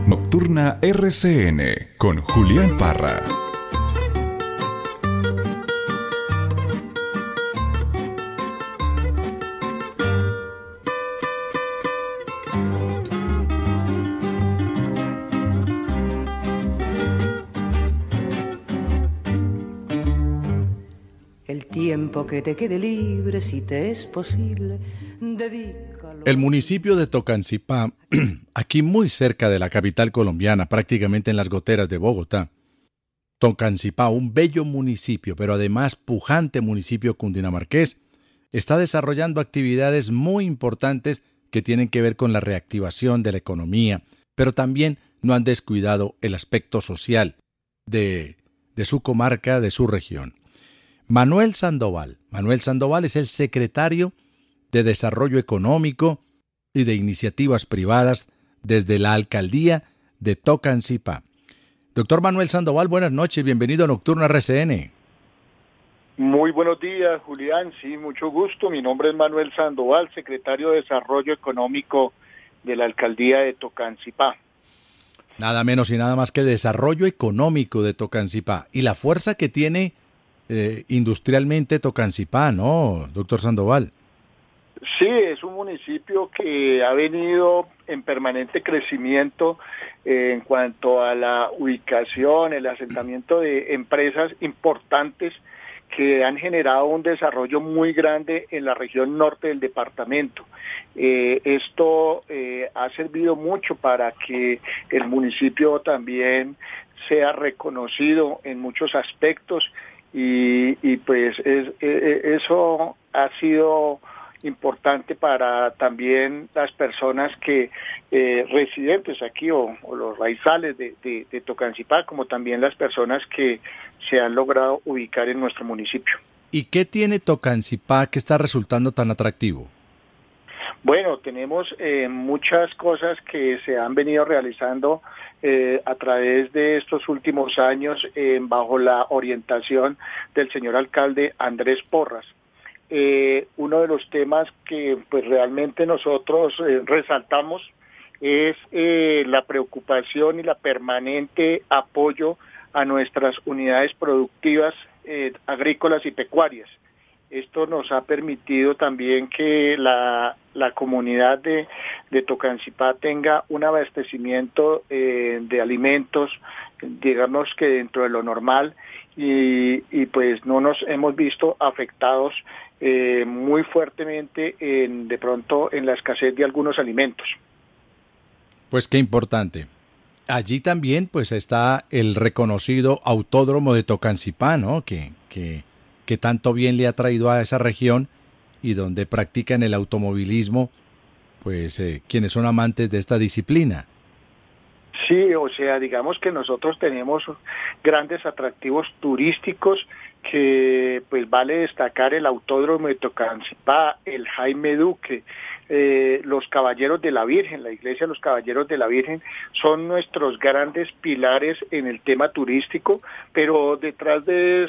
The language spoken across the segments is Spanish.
Nocturna RCN con Julián Parra. El tiempo que te quede libre, si te es posible, dedícalo. El municipio de Tocancipá, aquí muy cerca de la capital colombiana, prácticamente en las goteras de Bogotá. Tocancipá, un bello municipio, pero además pujante municipio cundinamarqués, está desarrollando actividades muy importantes que tienen que ver con la reactivación de la economía, pero también no han descuidado el aspecto social de su comarca, de su región. Manuel Sandoval es el secretario de Desarrollo Económico y de Iniciativas Privadas desde la Alcaldía de Tocancipá. Doctor Manuel Sandoval, buenas noches, bienvenido a Nocturna RCN. Muy buenos días, Julián, sí, mucho gusto. Mi nombre es Manuel Sandoval, secretario de Desarrollo Económico de la Alcaldía de Tocancipá. Nada menos y nada más que Desarrollo Económico de Tocancipá y la fuerza que tiene industrialmente Tocancipá, ¿no, doctor Sandoval? Sí, es un municipio que ha venido en permanente crecimiento en cuanto a la ubicación, el asentamiento de empresas importantes que han generado un desarrollo muy grande en la región norte del departamento. Esto ha servido mucho para que el municipio también sea reconocido en muchos aspectos y pues eso ha sido importante para también las personas que residentes aquí o los raizales de Tocancipá, como también las personas que se han logrado ubicar en nuestro municipio. ¿Y qué tiene Tocancipá que está resultando tan atractivo? Bueno, tenemos muchas cosas que se han venido realizando a través de estos últimos años bajo la orientación del señor alcalde Andrés Porras. Uno de los temas que pues realmente nosotros resaltamos es la preocupación y la permanente apoyo a nuestras unidades productivas agrícolas y pecuarias. Esto nos ha permitido también que la comunidad de Tocancipá tenga un abastecimiento de alimentos, digamos que dentro de lo normal, y pues no nos hemos visto afectados muy fuertemente de pronto en la escasez de algunos alimentos. Pues qué importante. Allí también pues está el reconocido Autódromo de Tocancipá, ¿no? Que tanto bien le ha traído a esa región y donde practican el automovilismo, pues quienes son amantes de esta disciplina. Sí, o sea, digamos que nosotros tenemos grandes atractivos turísticos que pues vale destacar el Autódromo de Tocancipá, el Jaime Duque, los Caballeros de la Virgen, la iglesia de los Caballeros de la Virgen, son nuestros grandes pilares en el tema turístico, pero detrás de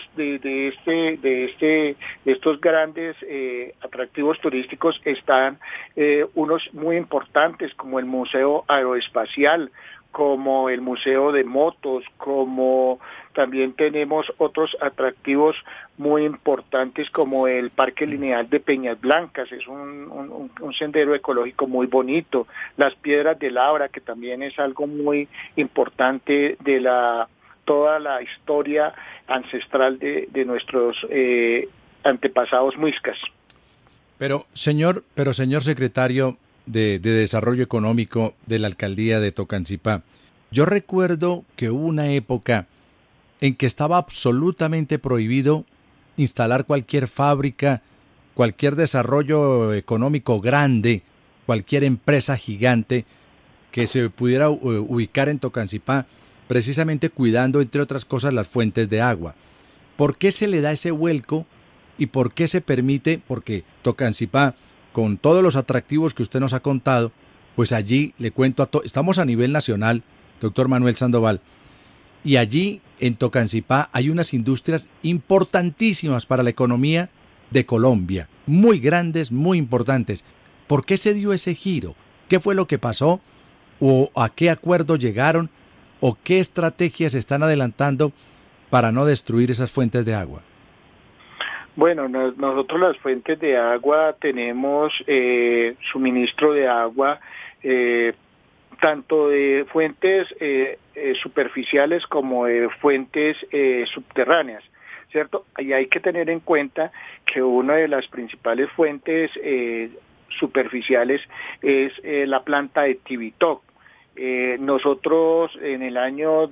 estos grandes atractivos turísticos están unos muy importantes como el Museo Aeroespacial, como el Museo de Motos, como también tenemos otros atractivos muy importantes como el Parque Lineal de Peñas Blancas, es un sendero ecológico muy bonito, las Piedras de Labra, que también es algo muy importante de toda la historia ancestral de nuestros antepasados muiscas. Pero señor secretario de Desarrollo Económico de la Alcaldía de Tocancipá, yo recuerdo que hubo una época en que estaba absolutamente prohibido instalar cualquier fábrica, cualquier desarrollo económico grande, cualquier empresa gigante que se pudiera ubicar en Tocancipá, precisamente cuidando, entre otras cosas, las fuentes de agua. ¿Por qué se le da ese vuelco y por qué se permite? Porque Tocancipá, con todos los atractivos que usted nos ha contado, pues allí le cuento estamos a nivel nacional, doctor Manuel Sandoval, y allí en Tocancipá hay unas industrias importantísimas para la economía de Colombia, muy grandes, muy importantes. ¿Por qué se dio ese giro? ¿Qué fue lo que pasó o a qué acuerdo llegaron o qué estrategias están adelantando para no destruir esas fuentes de agua? Bueno, nosotros las fuentes de agua tenemos suministro de agua tanto de fuentes superficiales como de fuentes subterráneas, ¿cierto? Y hay que tener en cuenta que una de las principales fuentes superficiales es la planta de Tibitoc. Nosotros en el año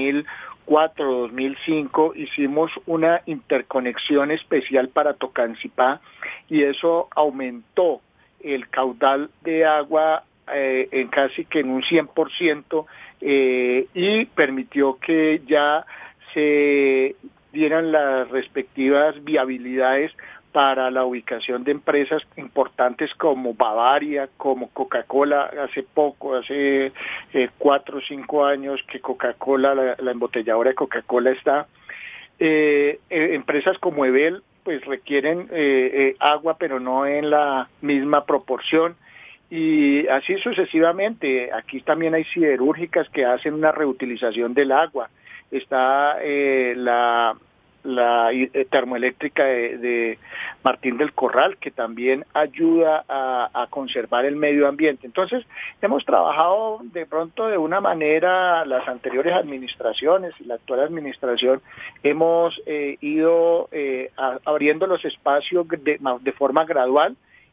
2004-2005 hicimos una interconexión especial para Tocancipá y eso aumentó el caudal de agua en casi que en un 100% y permitió que ya se dieran las respectivas viabilidades para la ubicación de empresas importantes como Bavaria, como Coca-Cola. Hace 4 o 5 años que Coca-Cola, la embotelladora de Coca-Cola está. Empresas como Ebel pues requieren agua, pero no en la misma proporción. Y así sucesivamente. Aquí también hay siderúrgicas que hacen una reutilización del agua. Está la termoeléctrica de Martín del Corral, que también ayuda a conservar el medio ambiente. Entonces, hemos trabajado de pronto de una manera, las anteriores administraciones y la actual administración, hemos ido abriendo los espacios de forma gradual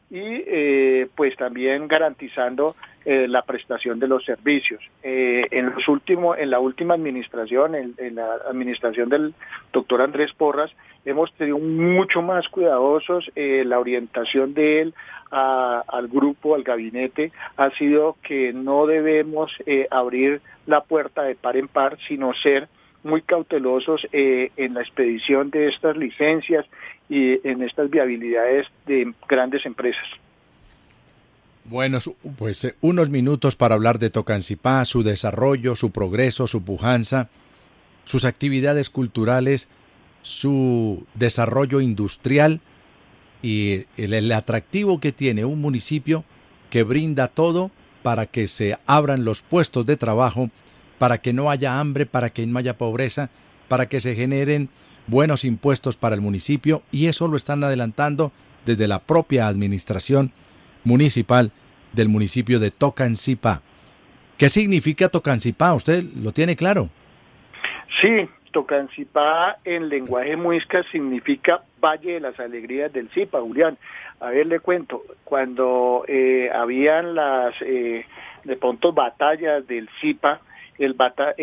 y pues también garantizando la prestación de los servicios. En la última administración, en la administración del doctor Andrés Porras, hemos tenido mucho más cuidadosos. La orientación de él al grupo, al gabinete, ha sido que no debemos abrir la puerta de par en par, sino ser muy cautelosos en la expedición de estas licencias y en estas viabilidades de grandes empresas. Bueno, pues unos minutos para hablar de Tocancipá, su desarrollo, su progreso, su pujanza, sus actividades culturales, su desarrollo industrial y el atractivo que tiene un municipio que brinda todo para que se abran los puestos de trabajo, para que no haya hambre, para que no haya pobreza, para que se generen buenos impuestos para el municipio, y eso lo están adelantando desde la propia administración municipal del municipio de Tocancipá. ¿Qué significa Tocancipá? ¿Usted lo tiene claro? Sí, Tocancipá en lenguaje muisca significa Valle de las Alegrías del Zipa, Julián. A ver, le cuento, cuando habían las de pronto batallas del Zipa, el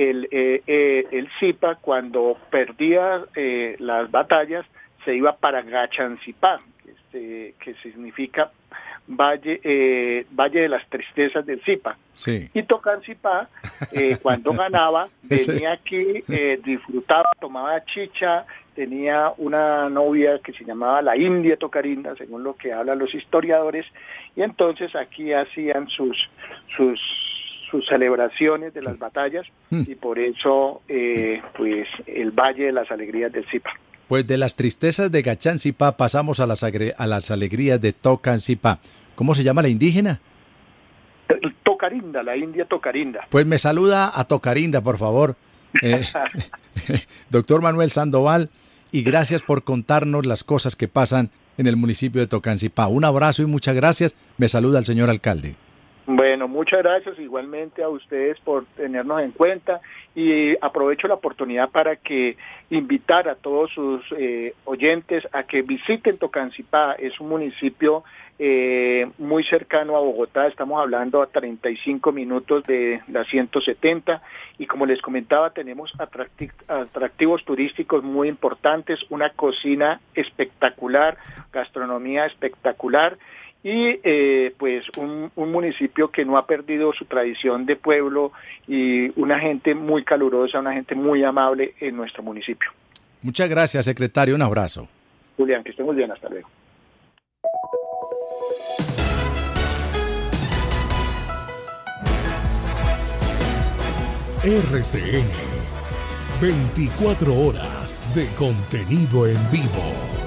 Zipa cuando perdía las batallas se iba para Gachancipá, que significa Valle de las Tristezas del Zipa. Sí. Y Tocancipá, cuando ganaba, venía aquí, disfrutaba, tomaba chicha, tenía una novia que se llamaba la India Tocarinda, según lo que hablan los historiadores, y entonces aquí hacían sus celebraciones de las batallas, y por eso pues el Valle de las Alegrías del Zipa. Pues de las tristezas de Gachancipá pasamos a las alegrías de Tocancipá. ¿Cómo se llama la indígena? Tocarinda, la India Tocarinda. Pues me saluda a Tocarinda, por favor, doctor Manuel Sandoval, y gracias por contarnos las cosas que pasan en el municipio de Tocancipá. Un abrazo y muchas gracias. Me saluda el señor alcalde. Bueno, muchas gracias igualmente a ustedes por tenernos en cuenta, y aprovecho la oportunidad para que invitar a todos sus oyentes a que visiten Tocancipá. Es un municipio muy cercano a Bogotá, estamos hablando a 35 minutos de la 170, y como les comentaba, tenemos atractivos turísticos muy importantes, una cocina espectacular, gastronomía espectacular, y pues un municipio que no ha perdido su tradición de pueblo, y una gente muy calurosa, una gente muy amable en nuestro municipio. Muchas gracias, secretario. Un abrazo. Julián, que estén muy bien. Hasta luego. RCN, 24 horas de contenido en vivo.